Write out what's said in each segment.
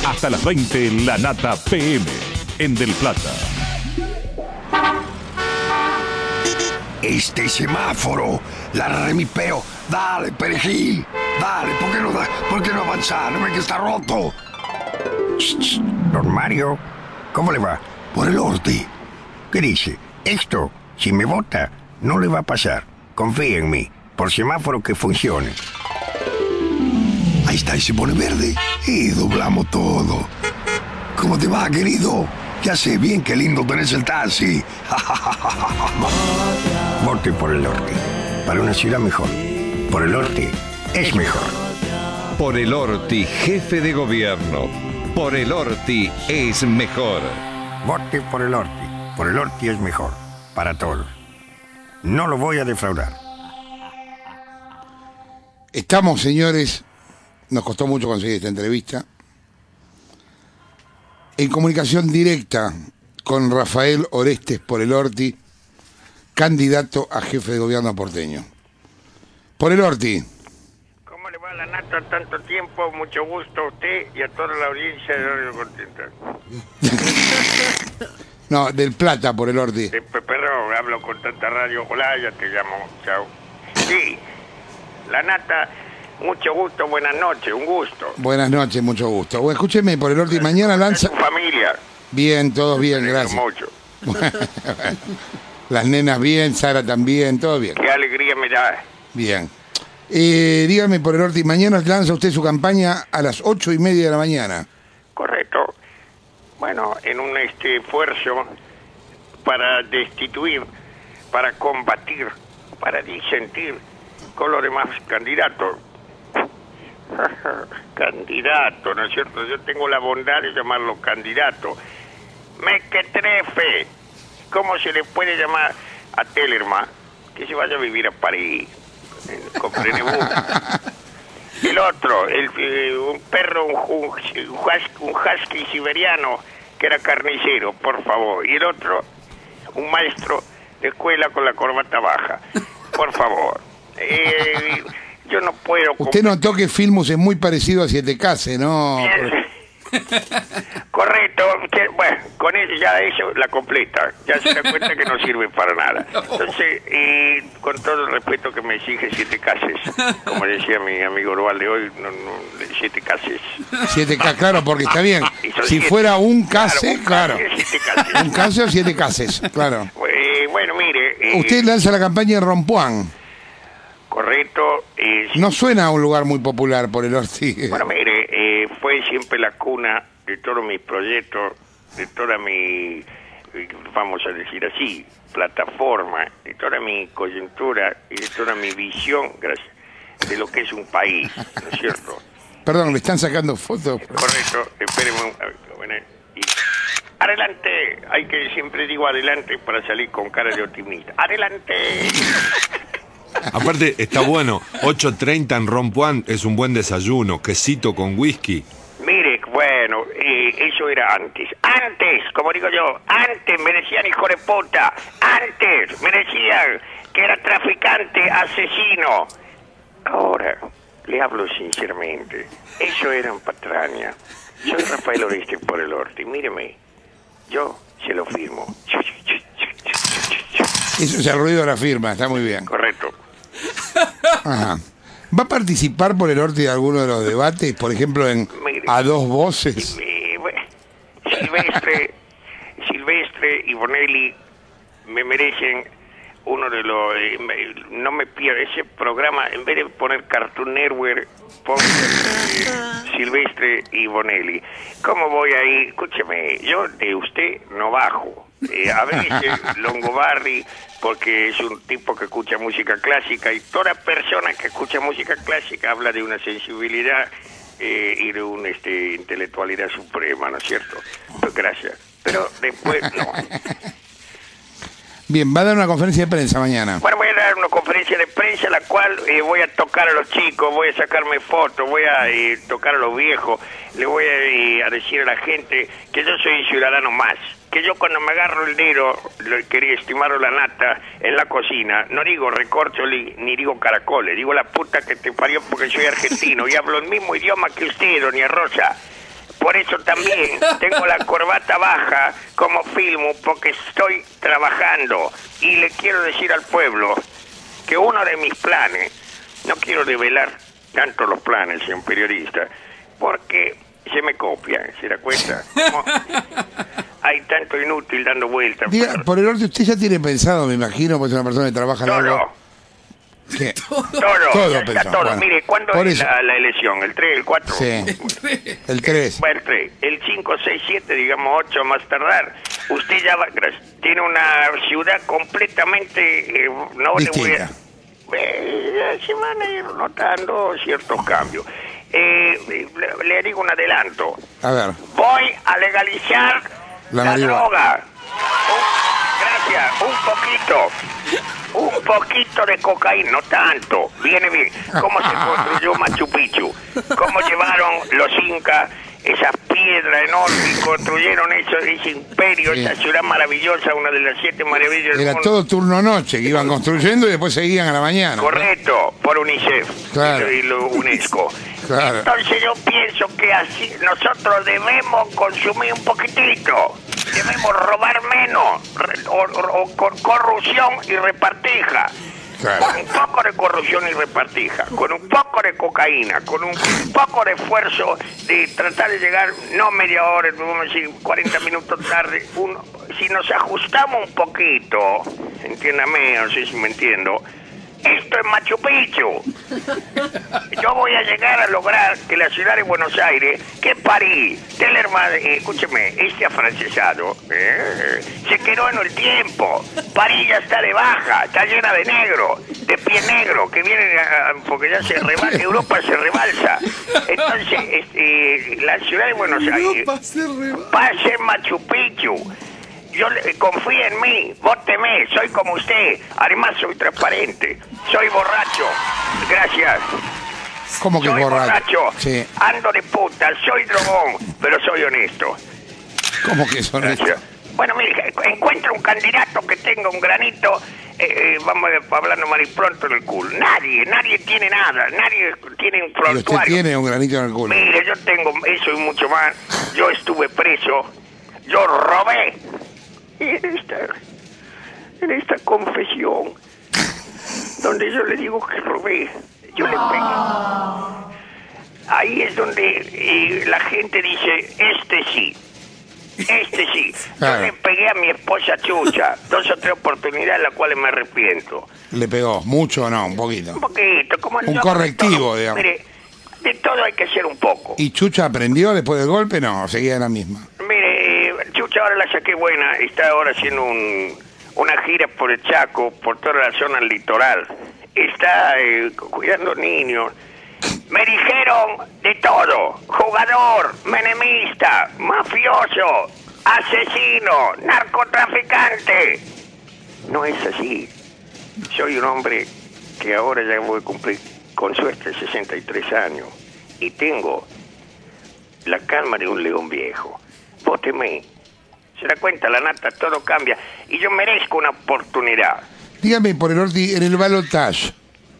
Hasta las 20, La Nata PM, en Del Plata. Este semáforo, la remipeo. Dale, perejil. Dale, ¿por qué no avanzar? ¿No ves que está roto? Don Mario, ¿cómo le va? Por el orte. ¿Qué dice? Esto, si me vota, no le va a pasar. Confía en mí, por semáforo que funcione. Ahí está, y se pone verde. Y doblamos todo. ¿Cómo te va, querido? Ya sé bien qué lindo tenés el taxi. Vote por el Orti. Para una ciudad mejor. Por el Orti es mejor. Por el Orti, jefe de gobierno. Por el Orti es mejor. Vote por el Orti. Por el Orti es mejor. Para todos. No lo voy a defraudar. Estamos, señores, nos costó mucho conseguir esta entrevista, en comunicación directa con Rafael Orestes por el Orti, candidato a jefe de gobierno porteño. Por el Orti. ¿Cómo le va a la Nata tanto tiempo? Mucho gusto a usted y a toda la audiencia de Radio Continental. No, del Plata, por el Orti. Perdón, hablo con tanta radio. Hola, ya te llamo. Chao. Sí, la Nata, mucho gusto, buenas noches, un gusto. Buenas noches, mucho gusto. Bueno, escúcheme, por el Orti, mañana lanza... ¿Tu familia? Bien, todos bien, gracias. Mucho. Las nenas bien, Sara también, todo bien. Qué alegría me da. Bien. Dígame, por el Orti, mañana lanza usted su campaña a las 8:30 de la mañana. Correcto. Bueno, en un esfuerzo para destituir, para combatir, para disentir con los demás candidatos. Candidato, ¿no es cierto? Yo tengo la bondad de llamarlo candidato. Mequetrefe. ¿Cómo se le puede llamar a Tellerman? Que se vaya a vivir a París. Comprenez-vous. El otro, un perro, un husky siberiano que era carnicero, por favor. Y el otro, un maestro de escuela con la corbata baja. Por favor. Yo no puedo... Usted notó que Filmus es muy parecido a Siete Cases, ¿no? Correcto. Bueno, con eso ya eso la completa. Ya se da cuenta que no sirve para nada. Entonces, con todo el respeto que me exige Siete Cases, como decía mi amigo Orval de hoy, no, Siete Cases. Siete Cases, claro, porque está bien. Si fuera un case, claro. Un case o Siete Cases, claro. Bueno, mire... Usted lanza la campaña en Rompuán. Correcto. No suena a un lugar muy popular por el Orti. Bueno, mire, fue siempre la cuna de todos mis proyectos, de toda mi, vamos a decir así, plataforma, de toda mi coyuntura y de toda mi visión, gracias, de lo que es un país, ¿no es cierto? Perdón, le están sacando fotos. Correcto, espéreme. Bueno, adelante, hay que siempre digo adelante para salir con cara de optimista. Adelante. Aparte, está bueno, 8:30 en Rompuán es un buen desayuno, quesito con whisky. Mire, bueno, eso era antes. Antes, como digo yo, antes me decían hijo de puta. Antes me decían que era traficante, asesino. Ahora, le hablo sinceramente. Eso eran patrañas. Soy Rafael Orestes por el Orti. Míreme, yo se lo firmo. Eso es el ruido de la firma, está muy bien. Correcto. Ajá. ¿Va a participar por el Orti de alguno de los debates? Por ejemplo, en Mire, A Dos Voces. Silvestre y Bonelli me merecen uno de los... no me pierdo ese programa. En vez de poner Cartoon Network, pongo Silvestre y Bonelli. ¿Cómo voy ahí? Escúcheme, yo de usted no bajo. A veces Longobardi, porque es un tipo que escucha música clásica, y toda persona que escucha música clásica habla de una sensibilidad y de una intelectualidad suprema, ¿no es cierto? Pues gracias. Pero después no. Bien, va a dar una conferencia de prensa mañana. Bueno, voy a dar una conferencia de prensa en la cual voy a tocar a los chicos, voy a sacarme fotos, voy a tocar a los viejos, le voy a decir a la gente que yo soy un ciudadano más, que yo cuando me agarro el dedo, quería estimar la nata en la cocina, no digo recorcholi ni digo caracoles, digo la puta que te parió porque soy argentino y hablo el mismo idioma que usted, doña Rosa. Por eso también tengo la corbata baja como filmo, porque estoy trabajando. Y le quiero decir al pueblo que uno de mis planes, no quiero revelar tanto los planes, señor periodista, porque se me copian, ¿se da cuenta? Como hay tanto inútil dando vueltas. Diga, por el orden, usted ya tiene pensado, me imagino, pues es una persona que trabaja en algo. Todo. ¿Qué? Todo, Todo ya está pensado, todo. bueno. Mire, ¿cuándo Por es eso. la elección? ¿El 3, el 4? Sí. El 3. Bueno, el 3. El 5, 6, 7, digamos 8 más tardar. Usted ya tiene una ciudad completamente... no distinta. se van a ir notando ciertos cambios. Le digo un adelanto. A ver, Voy a legalizar La la marihuana. droga. Gracias, un poquito de cocaína, no tanto. Viene bien. ¿Cómo se construyó Machu Picchu? ¿Cómo llevaron los incas esas piedras enormes y construyeron ese imperio, Sí. esa ciudad maravillosa, una de las 7 maravillas del era mundo? todo turno noche, que iban construyendo y después seguían a la mañana. Correcto, por UNICEF Claro. y lo UNESCO. Claro. Entonces yo pienso que así nosotros debemos consumir un poquitito, debemos robar menos, o con corrupción y repartija. Claro. Con un poco de corrupción y repartija, con un poco de cocaína, con un poco de esfuerzo de tratar de llegar, no media hora, vamos a decir 40 minutos tarde, si nos ajustamos un poquito, entiéndame, no sé si me entiendo, esto es Machu Picchu. Yo voy a llegar a lograr que la ciudad de Buenos Aires, que París, Tellerman, escúcheme, este afrancesado, se quedó en el tiempo. París ya está de baja, está llena de negro, de pie negro, que vienen porque ya se rebalsa, Europa se rebalsa. Entonces, la ciudad de Buenos Aires va a ser Machu Picchu. Yo confíe en mí, vóteme, soy como usted, además soy transparente, soy borracho, gracias. ¿Cómo que Soy borracho, Sí. ando de puta, soy drogón, pero soy honesto. ¿Cómo que son Gracias. estos? Bueno, mire, encuentro un candidato que tenga un granito, vamos hablando mal y pronto en el culo. Nadie tiene nada, nadie tiene un Y usted prontuario. tiene un granito en el culo. Mire, yo tengo eso y mucho más. Yo estuve preso, yo robé. Y en esta confesión, donde yo le digo que robé, yo le pegué. Ahí es donde la gente dice, este sí. Claro. Yo le pegué a mi esposa Chucha 2 o 3 oportunidades, las cuales me arrepiento. ¿Le pegó? ¿Mucho o no? Un poquito. Un poquito, como Un yo, correctivo, todo. digamos. Mire, de todo hay que hacer un poco. ¿Y Chucha aprendió después del golpe? No, seguía en la misma. Mire, Chucha ahora la saqué buena, está ahora haciendo una gira por el Chaco, por toda la zona litoral. Está cuidando niños. Me dijeron de todo: jugador, menemista, mafioso, asesino, narcotraficante. No es así. Soy un hombre que ahora ya voy a cumplir con suerte 63 años y tengo la calma de un león viejo. Vóteme. Se da cuenta, la nata, todo cambia y yo merezco una oportunidad. Dígame, por el Orti, en el balotaje,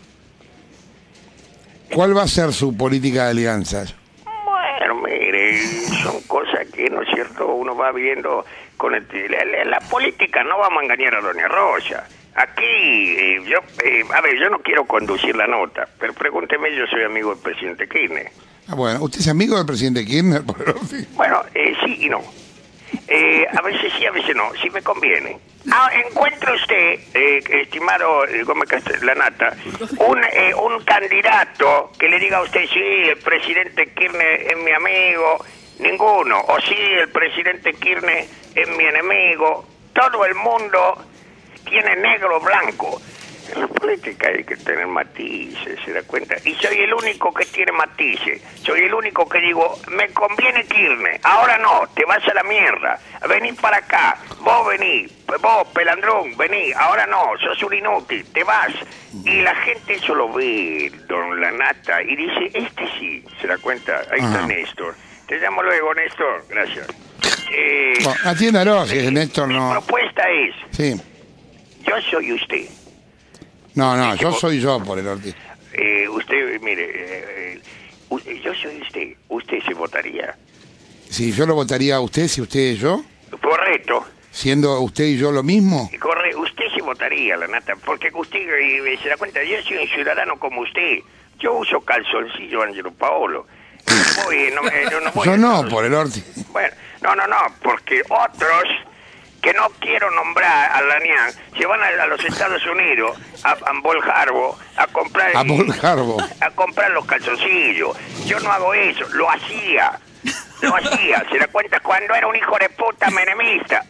¿cuál va a ser su política de alianzas? Bueno, mire, son cosas que, ¿no es cierto?, uno va viendo con la política. No vamos a engañar a doña Rosa. Aquí, yo no quiero conducir la nota, pero pregúnteme, yo soy amigo del presidente Kirchner. Ah, bueno, ¿usted es amigo del presidente Kirchner, por el Orti? Bueno, sí y no. A veces sí, a veces no, si me conviene. Encuentre usted, estimado Gómez Lanata, un candidato que le diga a usted, sí, el presidente Kirchner es mi amigo. Ninguno. O sí, el presidente Kirchner es mi enemigo. Todo el mundo tiene negro o blanco. En la política hay que tener matices, ¿se da cuenta? Y soy el único que tiene matices. Soy el único que digo, me conviene Kirchner. Ahora no, te vas a la mierda. Vení para acá. Vos vení. Vos, pelandrón, vení. Ahora no, sos un inútil. Te vas. Y la gente eso lo ve, don Lanata, y dice, este sí. ¿Se da cuenta? Ahí está Néstor. Te llamo luego, Néstor. Gracias. Bueno, atiéndalo, si es Néstor, Mi no. propuesta es, Sí. yo soy usted. No, yo soy yo, por el Orti. Usted, mire, yo soy usted. ¿Usted se votaría? Si yo lo votaría a usted, si usted y yo, Correcto. siendo usted y yo lo mismo. Usted sí votaría, la nata, porque usted se da cuenta, yo soy un ciudadano como usted. Yo uso calzoncillo Angelo Paolo. No voy Yo a- no, por el Orti. Bueno, no, porque otros que no quiero nombrar a la NIAN se van a los Estados Unidos, a Bol Harbor, a comprar A Bol Harbor. a comprar los calzoncillos. Yo no hago eso, lo hacía, se da cuenta cuando era un hijo de puta menemista.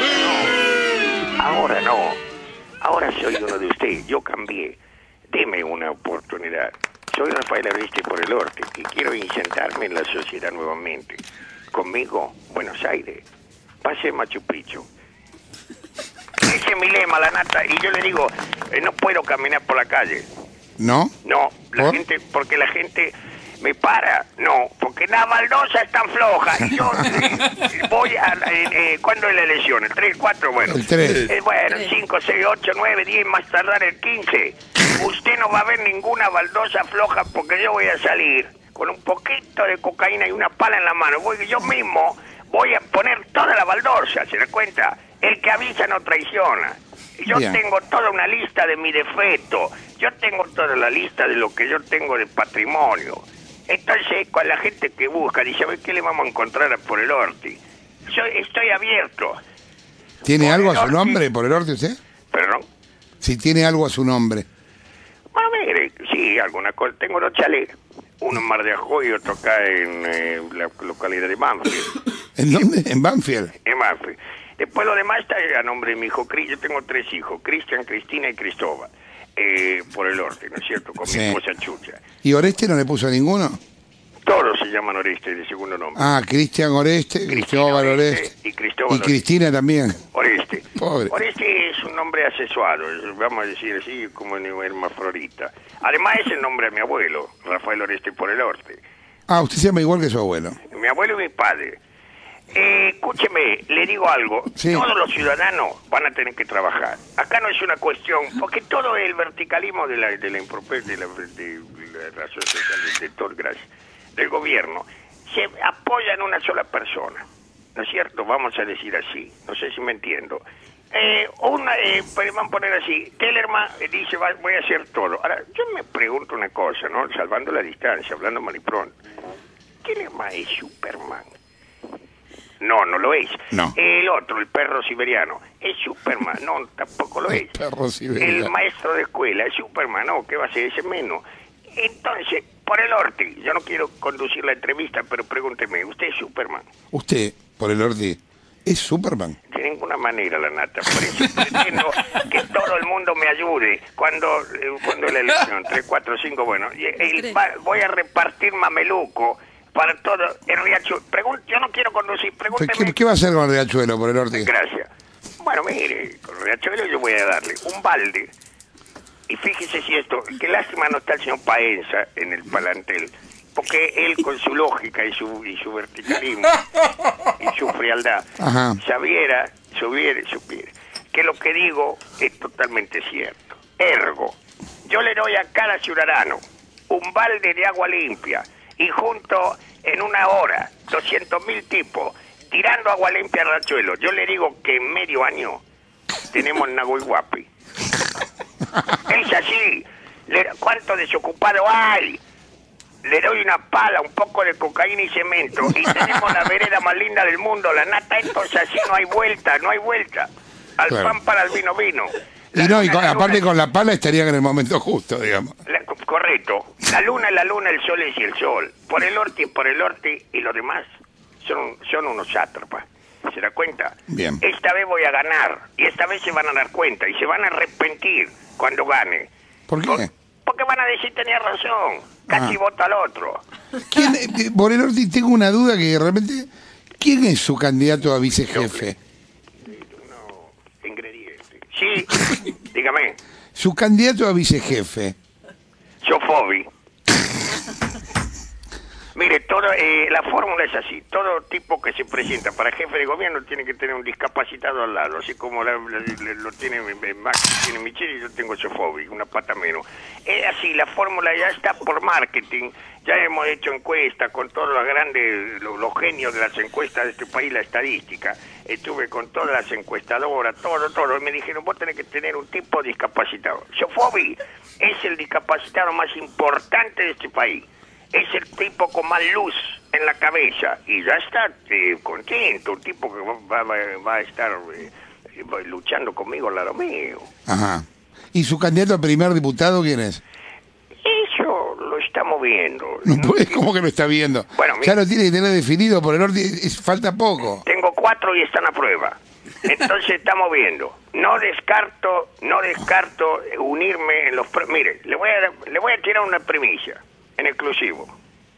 Ahora no, ahora soy uno de usted, yo cambié, deme una oportunidad. Soy Rafael Oreste por el Orte y quiero insertarme en la sociedad nuevamente. Conmigo, Buenos Aires, pase Machu Picchu. Ese es mi lema, la nata, y yo le digo, no puedo caminar por la calle. ¿No? No, ¿Por? porque la gente me para. No, porque la baldosa es tan floja. Y yo voy a... ¿cuándo es la elección? ¿El 3, 4? Bueno. El 3. Bueno, 5, 6, 8, 9, 10, más tardar el 15. Usted no va a ver ninguna baldosa floja porque yo voy a salir con un poquito de cocaína y una pala en la mano. Yo mismo voy a poner toda la baldosa, ¿se da cuenta? El que avisa no traiciona. Y yo Bien. tengo toda una lista de mi defecto. Yo tengo toda la lista de lo que yo tengo de patrimonio. Entonces, con la gente que busca, dice, a ver qué le vamos a encontrar a por el Orti. Yo estoy abierto. ¿Tiene Por algo el a su Orti. nombre, por el Orti, usted? Perdón. Si tiene algo a su nombre. Bueno, mire, sí, alguna cosa. Tengo 2 chalés. Uno en Mar de Ajó y otro acá en la localidad de Banfield. ¿En dónde? En Banfield. En Banfield. Después lo demás está a nombre de mi hijo. Yo tengo 3 hijos, Cristian, Cristina y Cristóbal. Por el Orte, ¿no es cierto? Con Sí. mi esposa Chucha. ¿Y Oreste no le puso ninguno? Todos se llaman Oreste de segundo nombre. Ah, Cristian Oreste, Cristóbal Oreste. Y Cristóbal Y Cristina también. Oreste. Pobre. Oreste es un nombre asesuado, vamos a decir así, como en hermafrodita. Además es el nombre de mi abuelo, Rafael Oreste por el Orte. Ah, usted se llama igual que su abuelo. Mi abuelo y mi padre. Escúcheme, le digo algo. Sí. Todos los ciudadanos van a tener que trabajar. Acá no es una cuestión, porque todo el verticalismo de la razón social del sector, gracias, del gobierno, se apoya en una sola persona. ¿No es cierto? Vamos a decir así. No sé si me entiendo. Pues van a poner así. Tellerman dice, voy a hacer todo. Ahora, yo me pregunto una cosa, ¿no? Salvando la distancia, hablando mal y pronto. Tellerman es Superman. No lo es. No. El otro, el perro siberiano, es Superman. No, tampoco lo es. Perro siberiano. El maestro de escuela es Superman. No, ¿qué va a ser ese menos? Entonces, por el Orte, yo no quiero conducir la entrevista, pero pregúnteme, ¿usted es Superman? Usted, por el Orti, es Superman. De ninguna manera, la nata. Por eso pretendo que todo el mundo me ayude cuando es la elección. 3, 4, 5, bueno. Voy a repartir mameluco para todo el Riachuelo. Yo no quiero conducir, pregúnteme. ¿Qué va a hacer con el Riachuelo, por el Orti? Gracias. Bueno, mire, con Riachuelo yo voy a darle un balde. Y fíjese si esto, qué lástima no está el señor Paenza en el palantel. Porque él con su lógica y su verticalismo y su frialdad, Ajá. supiera que lo que digo es totalmente cierto. Ergo, yo le doy a cada ciudadano un balde de agua limpia y junto en una hora 200.000 tipos tirando agua limpia al Riachuelo. Yo le digo que en medio año tenemos Nahuayhuapi. Es así. ¿Cuánto desocupado hay? Le doy una pala, un poco de cocaína y cemento y tenemos la vereda más linda del mundo. La nata, esto es así, no hay vuelta. Al Claro. pan para el vino. Aparte con la pala estarían en el momento justo, digamos. Correcto. La luna, el sol es el sol. Por el Orte y los demás son unos sátrapas. ¿Se da cuenta? Bien. Esta vez voy a ganar y esta vez se van a dar cuenta y se van a arrepentir cuando gane. ¿Por qué? Porque van a decir tenía razón. Casi vota al otro. Por el Orti tengo una duda que realmente... ¿Quién es su candidato a vicejefe? Ingrediente. Sí, dígame. Su candidato a vicejefe. Sofobi. Mire, la fórmula es así. Todo tipo que se presenta para jefe de gobierno tiene que tener un discapacitado al lado, así como lo tiene Max, tiene Michelle y yo tengo Sofobi, una pata menos. Es así, la fórmula ya está por marketing. Ya hemos hecho encuestas con todos los grandes, los genios de las encuestas de este país, la estadística. Estuve con todas las encuestadoras, todo. Y me dijeron, vos tenés que tener un tipo discapacitado. Sofobi es el discapacitado más importante de este país. Es el tipo con más luz en la cabeza y ya está contento, un tipo que va a estar luchando conmigo al lado mío. Ajá. ¿Y su candidato a primer diputado quién es? Eso lo estamos viendo. ¿Cómo que lo está viendo? Bueno, ya lo tiene que tener definido por el orden, falta poco. Tengo 4 y están a prueba. Entonces estamos viendo. No descarto unirme en los... Mire, le voy a tirar una primicia. En exclusivo.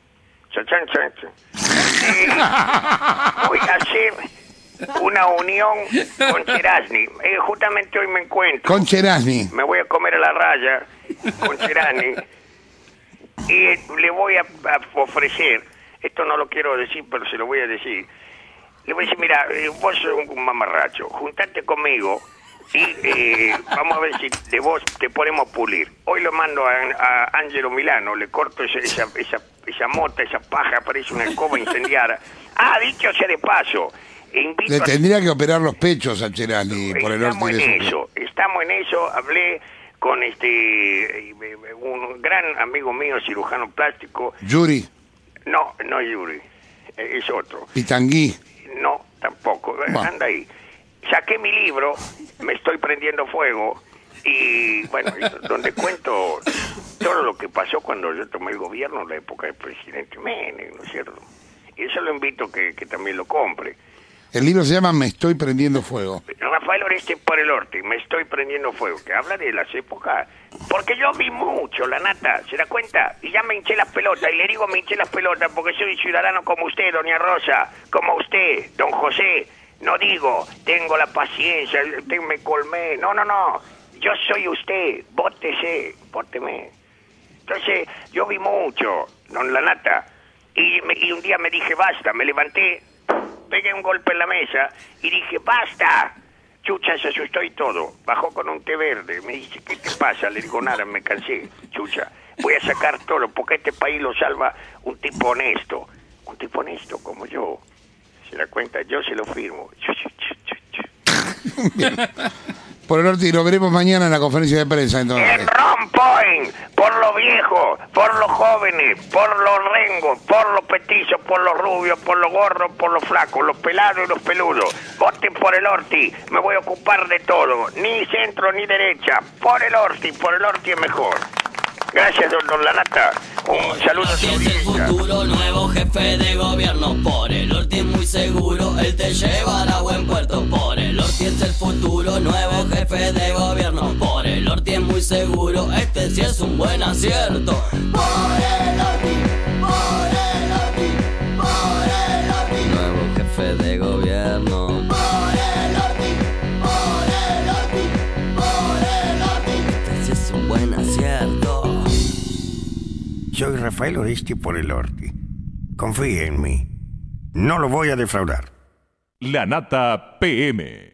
Voy a hacer una unión con Cherasni. Justamente hoy me encuentro. Con Cherasni. Me voy a comer a la raya con Cherasni. Y le voy a ofrecer, esto no lo quiero decir, pero se lo voy a decir. Le voy a decir, mira, vos sos un mamarracho, juntate conmigo y vamos a ver si de vos te podemos pulir. Hoy lo mando a Angelo Milano, le corto esa mota, esa paja, parece una escoba incendiada. Dicho sea de paso, le tendría que operar los pechos a Cherasni por el Estamos en eso, hablé con un gran amigo mío, cirujano plástico. Yuri. No Yuri, es otro. Pitangui. No, tampoco, anda ahí. Saqué mi libro, Me estoy prendiendo fuego, y bueno, donde cuento todo lo que pasó cuando yo tomé el gobierno en la época del presidente Menem, ¿no es cierto? Y eso lo invito que también lo compre. El libro se llama Me estoy prendiendo fuego. Rafael Oreste por el Orti, Me estoy prendiendo fuego, que habla de las épocas... Porque yo vi mucho, la nata, ¿se da cuenta? Y ya me hinché las pelotas, y le digo me hinché las pelotas porque soy ciudadano como usted, doña Rosa, como usted, don José. No digo, tengo la paciencia, usted me colmé. No. Yo soy usted, vóteme. Entonces, yo vi mucho, don La Nata, y un día me dije, basta, me levanté, pegué un golpe en la mesa y dije, basta. Chucha se asustó y todo, bajó con un té verde, me dice, ¿qué te pasa? Le digo, nada, me cansé, Chucha, voy a sacar todo, porque este país lo salva un tipo honesto como yo. ¿Se da cuenta? Yo se lo firmo. Por el Orti, lo veremos mañana en la conferencia de prensa, entonces. En Ron Point, por los viejos, por los jóvenes, por los rengos, por los petizos, por los rubios, por los gordos, por los flacos, los pelados y los peludos. Voten por el Orti, me voy a ocupar de todo. Ni centro ni derecha, por el Orti es mejor. Gracias, don La Nata. Un saludo a su audiencia. El futuro, nuevo jefe de gobierno. Por el Orti es muy seguro, él te llevará a buen puerto. Por el Orti es el futuro, nuevo jefe de gobierno. Por el Orti es muy seguro, este sí es un buen acierto. Por el Orti, por el Orti, por el Orti. Nuevo jefe de gobierno. Por el Orti, por el Orti, por el Orti. Este sí es un buen acierto. Soy Rafael Oreste por el Orti. Confíe en mí. No lo voy a defraudar. La Nata PM.